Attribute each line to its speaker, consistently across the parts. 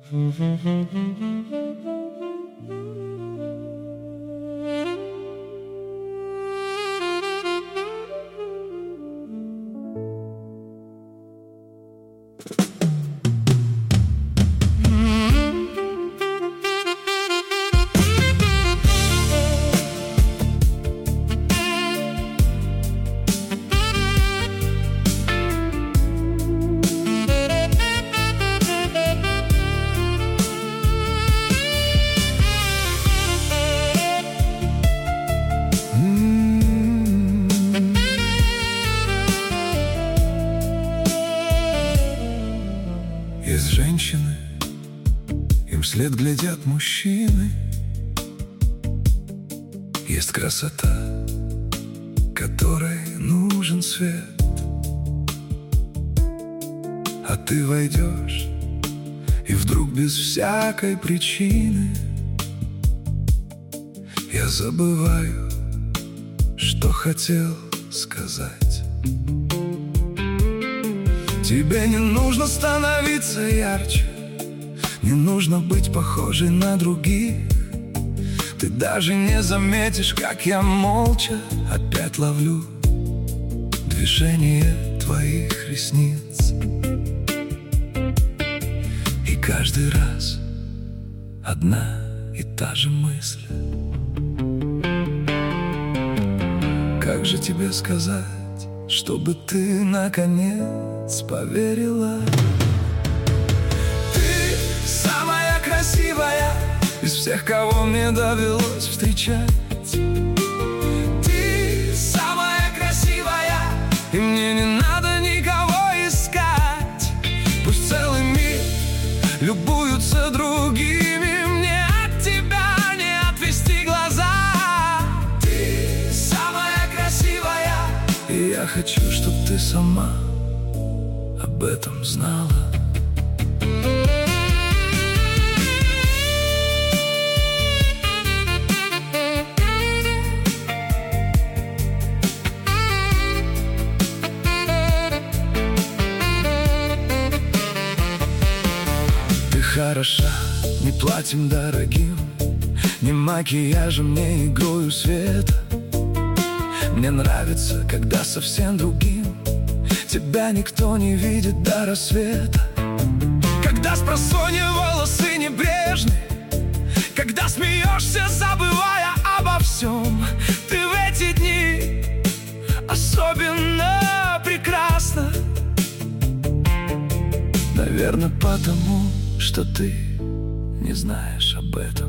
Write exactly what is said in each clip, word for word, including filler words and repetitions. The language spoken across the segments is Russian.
Speaker 1: Есть женщины, им вслед глядят мужчины. Есть красота, которой нужен свет. А ты войдешь, и вдруг без всякой причины я забываю, что хотел сказать. Тебе не нужно становиться ярче, не нужно быть похожей на других. Ты даже не заметишь, как я молча опять ловлю движение твоих ресниц. И каждый раз одна и та же мысль. Как же тебе сказать, чтобы ты наконец поверила? Ты самая красивая из всех, кого мне довелось встречать. Ты самая красивая, и мне не надо никого искать. Пусть целый мир любуются другими, мне от тебя не отвести глаза. Ты самая красивая, и я хочу, чтоб ты сама об этом знала. Ты хороша не платьем дорогим, не макияжем, не игрою света. Мне нравится, когда совсем другим тебя никто не видит до рассвета. Когда спросонья волосы небрежны, когда смеешься, забывая обо всем. Ты в эти дни особенно прекрасна. Наверное, потому, что ты не знаешь об этом.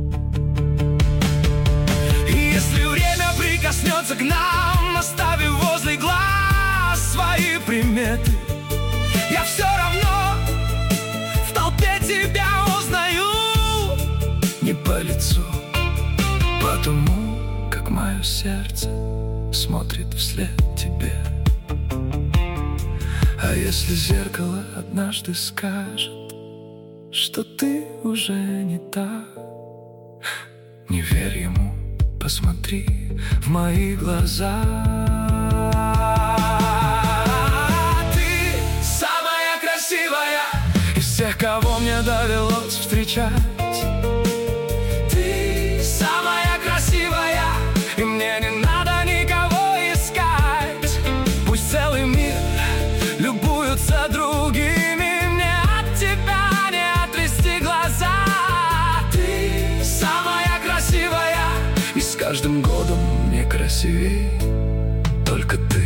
Speaker 1: И если время прикоснется к нам, оставив возле глаз свои приметы, я все равно в толпе тебя узнаю. Не по лицу, потому как мое сердце смотрит вслед тебе. А если зеркало однажды скажет, что ты уже не та, не верь ему, посмотри в мои глаза. Ты самая красивая из всех, кого мне довелось встречать. Ты самая красивая, и мне не надо никого искать. Пусть целый мир любуются другими, мне от тебя не отвести глаза. Ты самая красивая, и с каждым годом мне красивей только ты.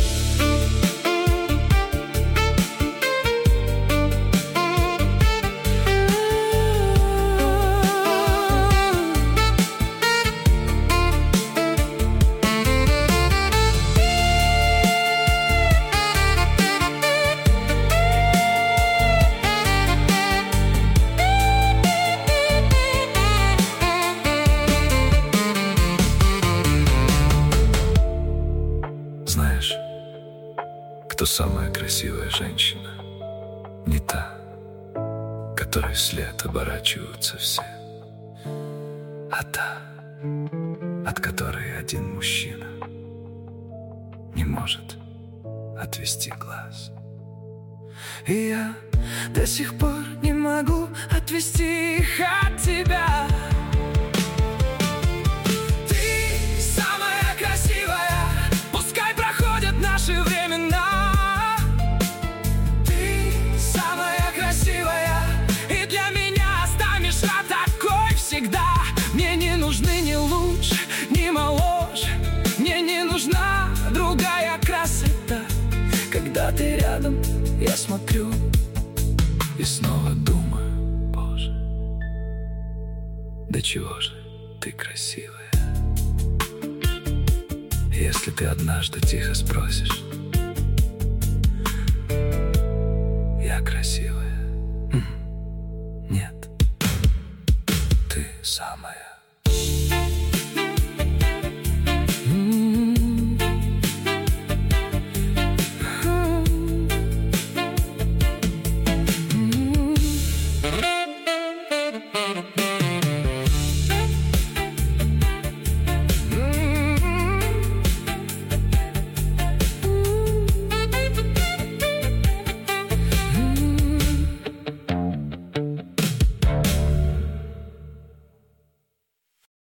Speaker 1: Знаешь, кто самая красивая женщина? Не та, которой вслед оборачиваются все, а та, от которой один мужчина не может отвести глаз. И я до сих пор не могу отвести их от тебя. Ты самая красивая, пускай проходят наши времена. Ты самая красивая, и для меня останешься такой всегда. Мне не нужны ни лучше, ни моложе, мне не нужна другая красота. Когда ты рядом, я смотрю и снова думаю: Боже, да чего же ты красивая. Если ты однажды тихо спросишь: